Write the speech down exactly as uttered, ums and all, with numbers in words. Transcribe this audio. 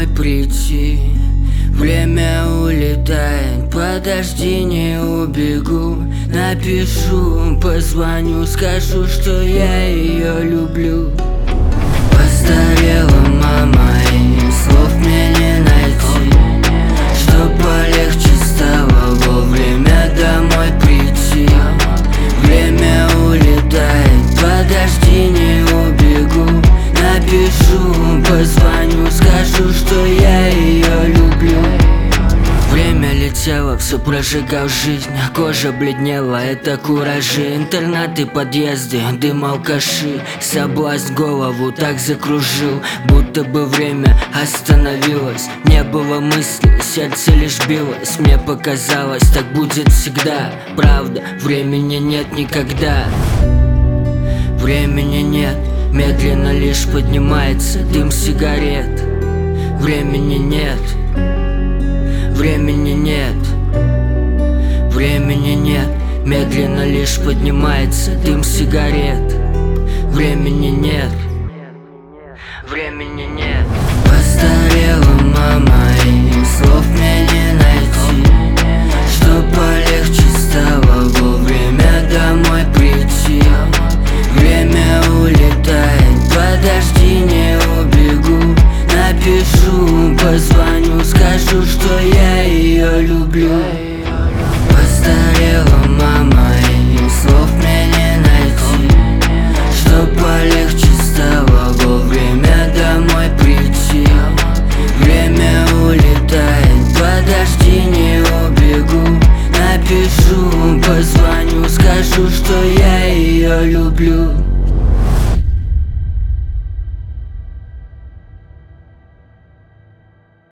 домой прийти. Время улетает, подожди, не убегу. Напишу, позвоню, скажу, что я ее люблю. Постарела мама, и слов мне не найти, чтоб полегче стало вовремя домой прийти. Время улетает, подожди, не убегу. Напишу, позвоню, скажу, что я ее люблю. Время летело, все прожигал жизнь, а кожа бледнела, это куражи. Интернаты, подъезды, дым, алкаши. Соблазн голову так закружил, будто бы время остановилось. Не было мысли, сердце лишь билось. Мне показалось, так будет всегда. Правда, времени нет никогда. Времени нет, медленно лишь поднимается дым сигарет. Времени нет, времени нет, времени нет, медленно лишь поднимается дым сигарет. Времени нет, времени нет. Постарела мама, и слов мне не найти, чтоб полегче стало вовремя домой прийти. Время улетает, подожди, не убегу. Напишу, позвоню, скажу, что я ее люблю. Постарела мама, и слов мне не найти, чтоб полегче стало вовремя домой прийти. Время улетает, подожди, не убегу. Напишу, позвоню, скажу, что я ее люблю.